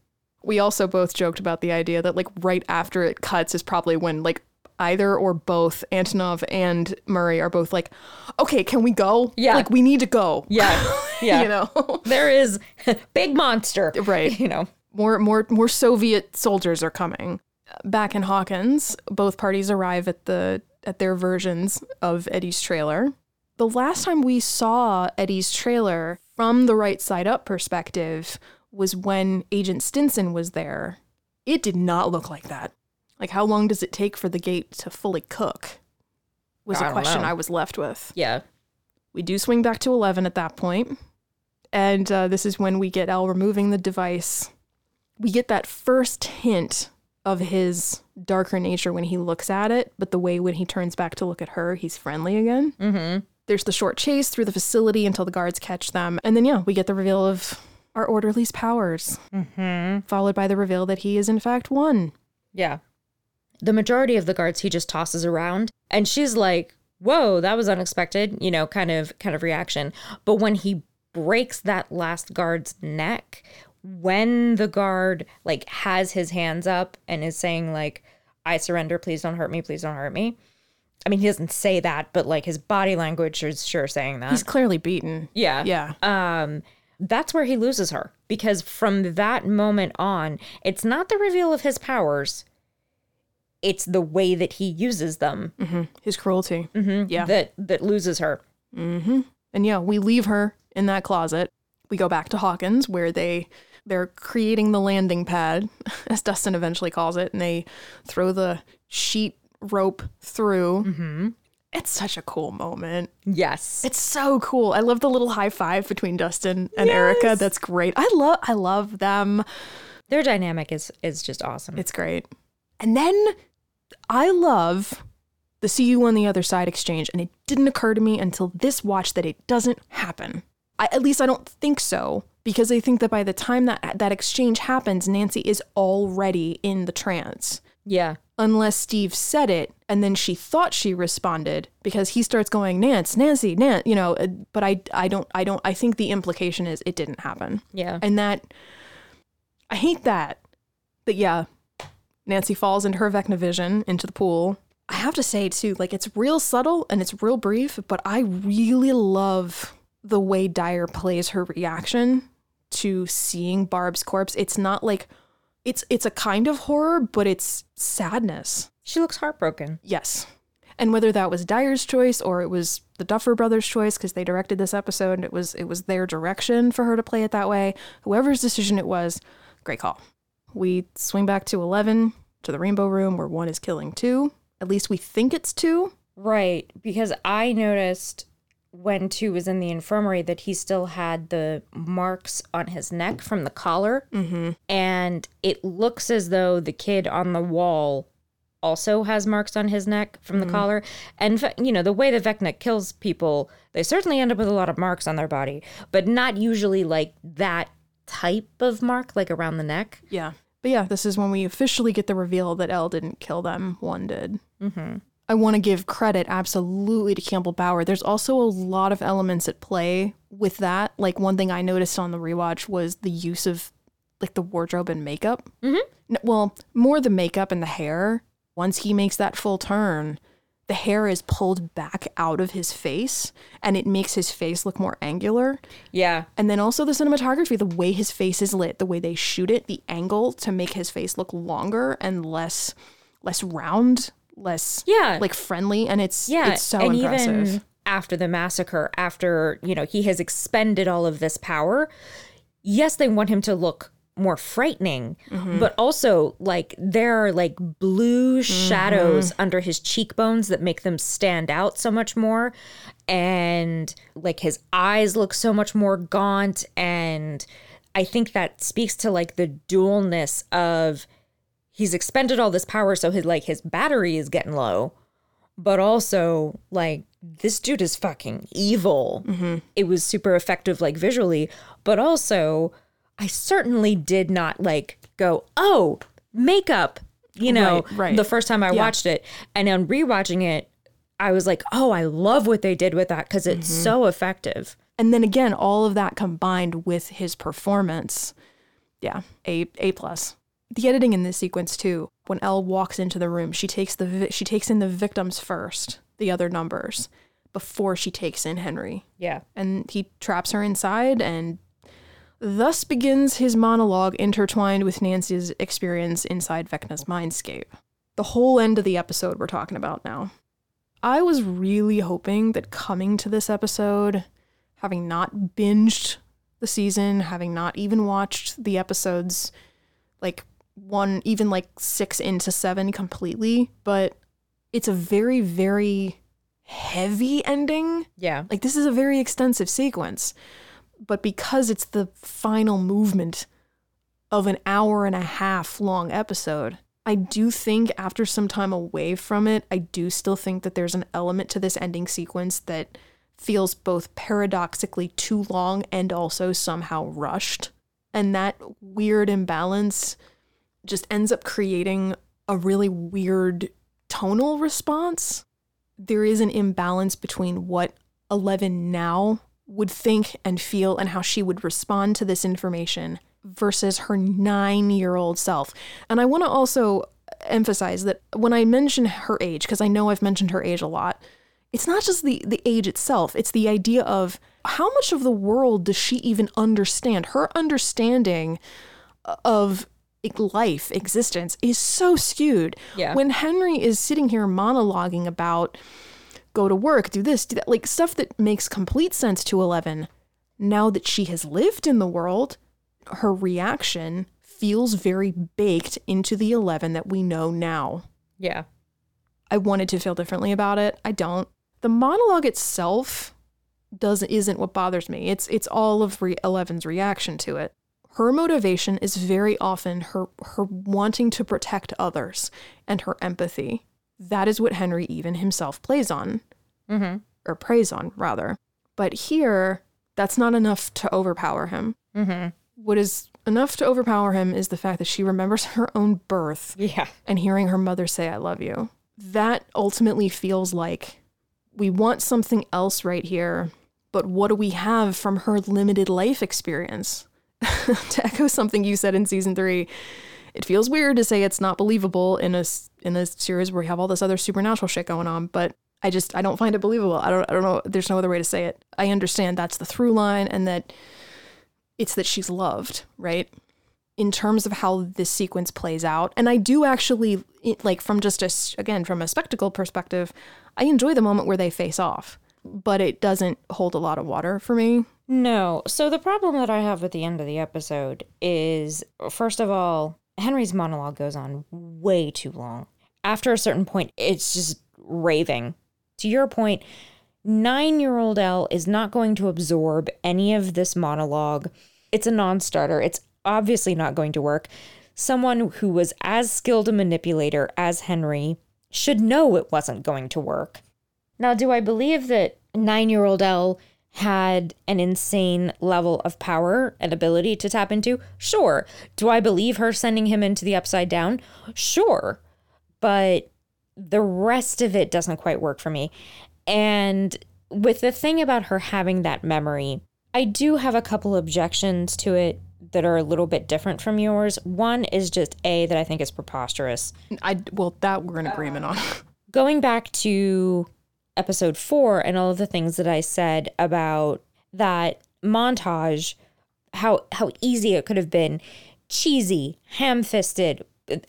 We also both joked about the idea that like right after it cuts is probably when like either or both Antonov and Murray are both like, okay, can we go? Yeah. Like we need to go. Yeah. Yeah. You know? There is big monster. Right. You know. More Soviet soldiers are coming. Back in Hawkins, both parties arrive at their versions of Eddie's trailer. The last time we saw Eddie's trailer from the right side up perspective was when Agent Stinson was there. It did not look like that. Like, how long does it take for the gate to fully cook? Was a question I was left with. Yeah. We do swing back to 11 at that point. And this is when we get Elle removing the device. We get that first hint of his darker nature when he looks at it, but the way when he turns back to look at her, he's friendly again. There's the short chase through the facility until the guards catch them. And then, yeah, we get the reveal of our orderly's powers, followed by the reveal that he is, in fact, one. Yeah. The majority of the guards he just tosses around, and she's like, whoa, that was unexpected, you know, kind of reaction. But when he breaks that last guard's neck, when the guard like has his hands up and is saying like, I surrender, please don't hurt me, please don't hurt me. I mean, he doesn't say that, but like his body language is sure saying that. He's clearly beaten. Yeah. Yeah. That's where he loses her, because from that moment on, it's not the reveal of his powers. It's the way that he uses them. His cruelty. Yeah. That loses her. And yeah, we leave her in that closet. We go back to Hawkins, where they're creating the landing pad, as Dustin eventually calls it, and they throw the sheet rope through. It's such a cool moment. Yes. It's so cool. I love the little high five between Dustin and Erica. That's great. I love them. Their dynamic is just awesome. It's great. And then I love the see you on the other side exchange, and it didn't occur to me until this watch that it doesn't happen. At least I don't think so, because I think that by the time that exchange happens, Nancy is already in the trance. Yeah. Unless Steve said it, and then she thought she responded, because he starts going, Nancy, you know, but I think the implication is it didn't happen. Yeah. And that, I hate that. But yeah, Nancy falls into her Vecna vision, into the pool. I have to say too, like, it's real subtle and it's real brief, but I really love the way Dyer plays her reaction to seeing Barb's corpse. It's not like, it's a kind of horror, but it's sadness. She looks heartbroken. Yes. And whether that was Dyer's choice or it was the Duffer Brothers' choice, because they directed this episode and it was their direction for her to play it that way, whoever's decision it was, great call. We swing back to 11, to the Rainbow Room, where 1 is killing 2. At least we think it's 2. Right, because I noticed when 2 was in the infirmary that he still had the marks on his neck from the collar. Mm-hmm. And it looks as though the kid on the wall also has marks on his neck from the collar. And, the way that Vecna kills people, they certainly end up with a lot of marks on their body, but not usually like that type of mark, like around the neck. Yeah. But yeah, this is when we officially get the reveal that Elle didn't kill them, 1 did. Mm-hmm. I want to give credit absolutely to Campbell Bower. There's also a lot of elements at play with that. Like, one thing I noticed on the rewatch was the use of like the wardrobe and makeup. Mm-hmm. Well, more the makeup and the hair. Once he makes that full turn, the hair is pulled back out of his face and it makes his face look more angular. Yeah. And then also the cinematography, the way his face is lit, the way they shoot it, the angle to make his face look longer and less round, less like friendly. And it's so and impressive. Even after the massacre, after, he has expended all of this power, yes, they want him to look more frightening, but also like there are like blue shadows under his cheekbones that make them stand out so much more, and like his eyes look so much more gaunt. And I think that speaks to like the dualness of he's expended all this power, so his battery is getting low, but also like this dude is fucking evil. It was super effective like visually, but also I certainly did not like go, oh, makeup, Right. the first time I watched it. And on rewatching it, I was like, oh, I love what they did with that because it's so effective. And then again, all of that combined with his performance. Yeah, A+. The editing in this sequence too, when Elle walks into the room, she takes in the victims first, the other numbers, before she takes in Henry. Yeah. And he traps her inside, and thus begins his monologue intertwined with Nancy's experience inside Vecna's mindscape. The whole end of the episode we're talking about now. I was really hoping that coming to this episode, having not binged the season, having not even watched the episodes, like 6 into 7 completely, but it's a very, very heavy ending. Yeah. Like, this is a very extensive sequence. But because it's the final movement of an 1.5 hour long episode, I do think after some time away from it, I do still think that there's an element to this ending sequence that feels both paradoxically too long and also somehow rushed. And that weird imbalance just ends up creating a really weird tonal response. There is an imbalance between what 11 now would think and feel and how she would respond to this information versus her 9-year-old self. And I want to also emphasize that when I mention her age, because I know I've mentioned her age a lot, it's not just the age itself, it's the idea of how much of the world does she even understand? Her understanding of life, existence is so skewed. Yeah. When Henry is sitting here monologuing about go to work, do this, do that, like stuff that makes complete sense to 11. Now that she has lived in the world, her reaction feels very baked into the 11 that we know now. Yeah. I wanted to feel differently about it. I don't. The monologue itself isn't what bothers me. It's all of 11's reaction to it. Her motivation is very often her wanting to protect others and her empathy. That is what Henry even himself plays on. Or preys on, rather. But here, that's not enough to overpower him. What is enough to overpower him is the fact that she remembers her own birth and hearing her mother say, I love you. That ultimately feels like we want something else right here, but what do we have from her limited life experience? To echo something you said in season 3, it feels weird to say it's not believable in a series where we have all this other supernatural shit going on, but I don't find it believable. I don't know. There's no other way to say it. I understand that's the through line and that it's that she's loved, right? In terms of how this sequence plays out. And I do actually, like from from a spectacle perspective, I enjoy the moment where they face off, but it doesn't hold a lot of water for me. No. So the problem that I have at the end of the episode is, first of all, Henry's monologue goes on way too long. After a certain point, it's just raving. To your point, 9-year-old Elle is not going to absorb any of this monologue. It's a non-starter. It's obviously not going to work. Someone who was as skilled a manipulator as Henry should know it wasn't going to work. Now, do I believe that 9-year-old Elle had an insane level of power and ability to tap into? Sure. Do I believe her sending him into the Upside Down? Sure. But the rest of it doesn't quite work for me. And with the thing about her having that memory, I do have a couple objections to it that are a little bit different from yours. One is just that I think is preposterous. That we're in agreement on. Going back to episode 4 and all of the things that I said about that montage, how easy it could have been, cheesy, ham-fisted.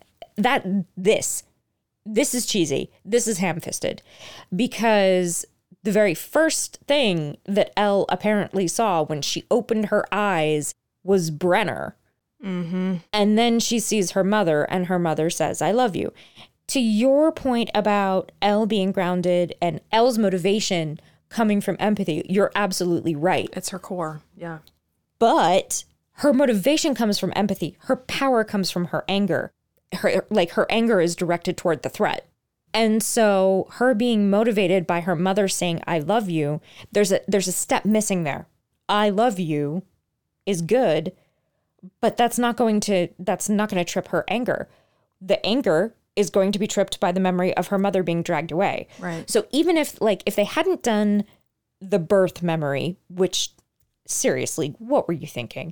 This is cheesy. This is ham-fisted, because the very first thing that Elle apparently saw when she opened her eyes was Brenner. Mm-hmm. And then she sees her mother, and her mother says, "I love you." To your point about Elle being grounded and Elle's motivation coming from empathy, you're absolutely right. It's her core. Yeah. But her motivation comes from empathy. Her power comes from her anger. Her anger is directed toward the threat. And so her being motivated by her mother saying, "I love you," there's a step missing there. "I love you" is good, but that's not going to trip her anger. The anger is going to be tripped by the memory of her mother being dragged away. Right. So even if they hadn't done the birth memory, which seriously, what were you thinking?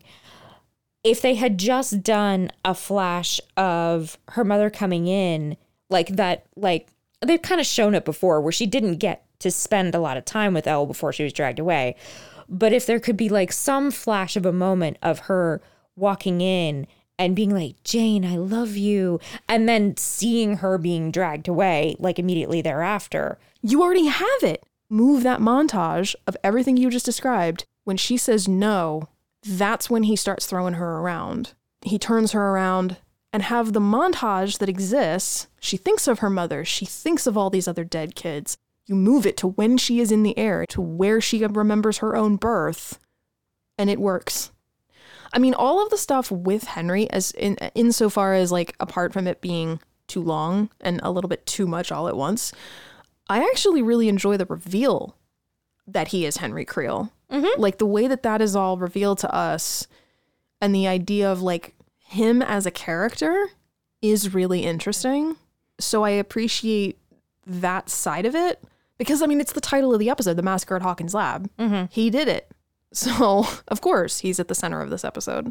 If they had just done a flash of her mother coming in like that, they've kind of shown it before where she didn't get to spend a lot of time with Elle before she was dragged away. But if there could be some flash of a moment of her walking in and being like, "Jane, I love you," and then seeing her being dragged away immediately thereafter. You already have it. Move that montage of everything you just described. When she says no, that's when he starts throwing her around. He turns her around and have the montage that exists. She thinks of her mother. She thinks of all these other dead kids. You move it to when she is in the air, to where she remembers her own birth, and it works. I mean, all of the stuff with Henry, as insofar as apart from it being too long and a little bit too much all at once, I actually really enjoy the reveal that he is Henry Creel. Mm-hmm. The way that is all revealed to us, and the idea of him as a character is really interesting. So I appreciate that side of it, because it's the title of the episode, The Massacre at Hawkins Lab. Mm-hmm. He did it. So, of course, he's at the center of this episode.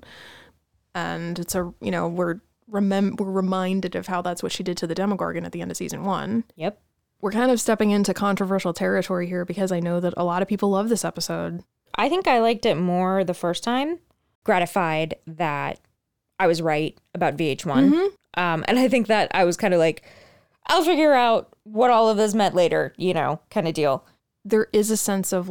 And it's we're reminded of how that's what she did to the Demogorgon at the end of season 1. Yep. We're kind of stepping into controversial territory here, because I know that a lot of people love this episode. I think I liked it more the first time. Gratified that I was right about VH1. Mm-hmm. And I think that I was kind of I'll figure out what all of this meant later, kind of deal. There is a sense of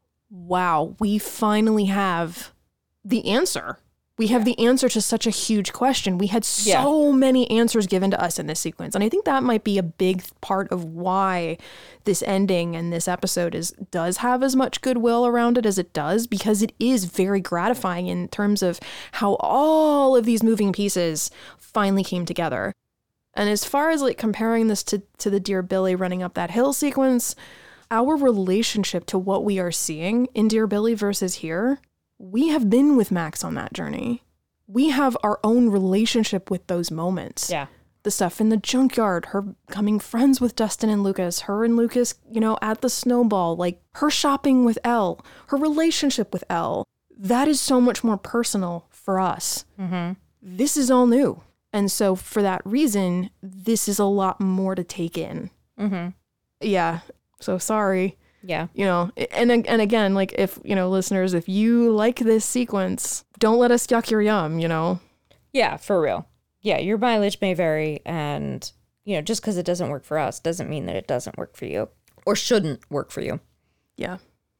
wow, we finally have the answer. We have the answer to such a huge question. We had so many answers given to us in this sequence. And I think that might be a big part of why this ending and this episode does have as much goodwill around it as it does, because it is very gratifying in terms of how all of these moving pieces finally came together. And as far as comparing this to the Dear Billy running up that hill sequence, our relationship to what we are seeing in Dear Billy versus here, we have been with Max on that journey. We have our own relationship with those moments. Yeah. The stuff in the junkyard, her becoming friends with Dustin and Lucas, her and Lucas, at the snowball, her shopping with Elle, her relationship with Elle. That is so much more personal for us. Mm-hmm. This is all new. And so for that reason, this is a lot more to take in. Mm-hmm. Yeah. So sorry. Yeah. And again, if, listeners, if you like this sequence, don't let us yuck your yum, Yeah, for real. Yeah, your mileage may vary, and, just because it doesn't work for us doesn't mean that it doesn't work for you or shouldn't work for you. Yeah.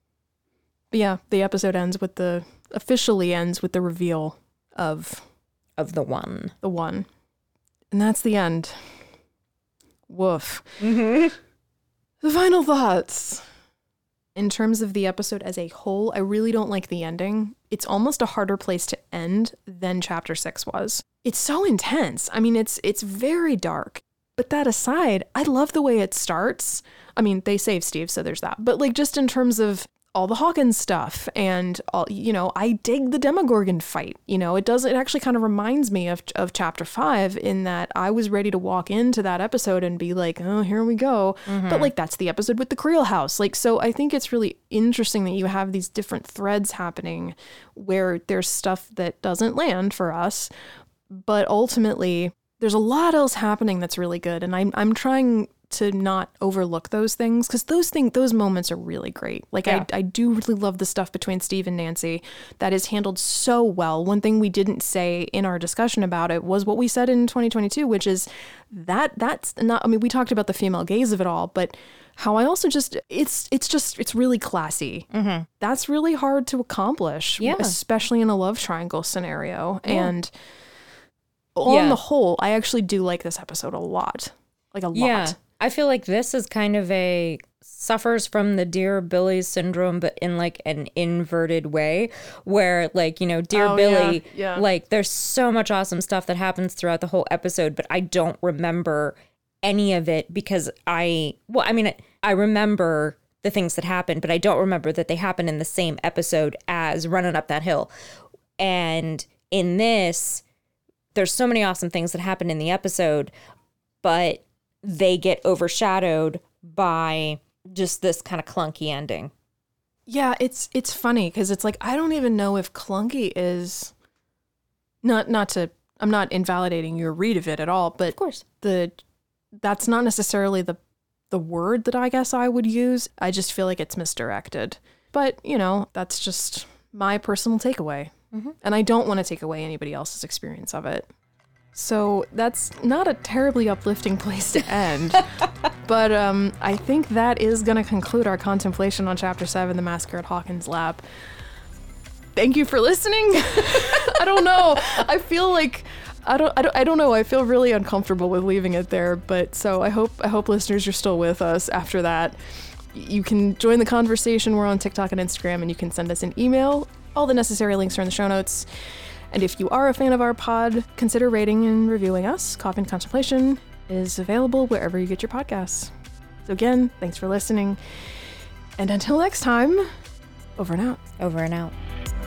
But yeah, the episode officially ends with the reveal of the one. The one. And that's the end. Woof. The final thoughts. In terms of the episode as a whole, I really don't like the ending. It's almost a harder place to end than chapter 6 was. It's so intense. I mean, it's very dark. But that aside, I love the way it starts. I mean, they save Steve, so there's that. But like just in terms of all the Hawkins stuff and all, you know, I dig the Demogorgon fight. You know, it actually kind of reminds me of chapter 5 in that I was ready to walk into that episode and be like, oh, here we go. But like, that's the episode with the Creel house. Like, so I think it's really interesting that you have these different threads happening where there's stuff that doesn't land for us, but ultimately there's a lot else happening that's really good. And I'm trying to not overlook those things because those moments are really great. Like I do really love the stuff between Steve and Nancy that is handled so well. One thing we didn't say in our discussion about it was what we said in 2022, which is that's not, I mean, we talked about the female gaze of it all, but how I also just, it's really classy. That's really hard to accomplish, especially in a love triangle scenario. And on the whole, I actually do like this episode a lot. Like a lot. I feel like this is kind of suffers from the Dear Billy syndrome, but in like an inverted way where like, you know, Dear Billy, like there's so much awesome stuff that happens throughout the whole episode, but I don't remember any of it because I remember the things that happened, but I don't remember that they happen in the same episode as Running Up That Hill. And in this, there's so many awesome things that happen in the episode, but they get overshadowed by just this kind of clunky ending. Yeah, it's funny because it's like, I don't even know if clunky is I'm not invalidating your read of it at all, but of course that's not necessarily the word that I guess I would use. I just feel like it's misdirected. But, you know, that's just my personal takeaway. And I don't want to take away anybody else's experience of it. So that's not a terribly uplifting place to end, but I think that is going to conclude our contemplation on Chapter 7, The Massacre at Hawkins Lab. Thank you for listening. I don't know. I feel like, I don't know. I feel really uncomfortable with leaving it there, but so I hope listeners you're still with us after that. You can join the conversation. We're on TikTok and Instagram, and you can send us an email. All the necessary links are in the show notes. And if you are a fan of our pod, consider rating and reviewing us. Coffee and Contemplation is available wherever you get your podcasts. So again, thanks for listening. And until next time, over and out. Over and out.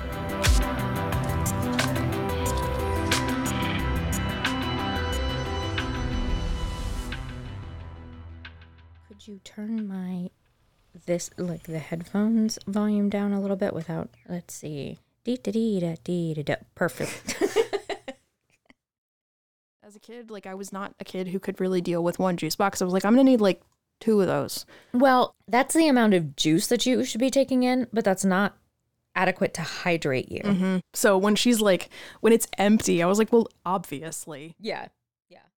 Could you turn the headphones volume down a little bit without, let's see. Perfect. As a kid, like I was not a kid who could really deal with one juice box. I was like, I'm gonna need like 2 of those. Well, that's the amount of juice that you should be taking in, but that's not adequate to hydrate you. So when she's like, when it's empty, I was like, well, obviously. Yeah.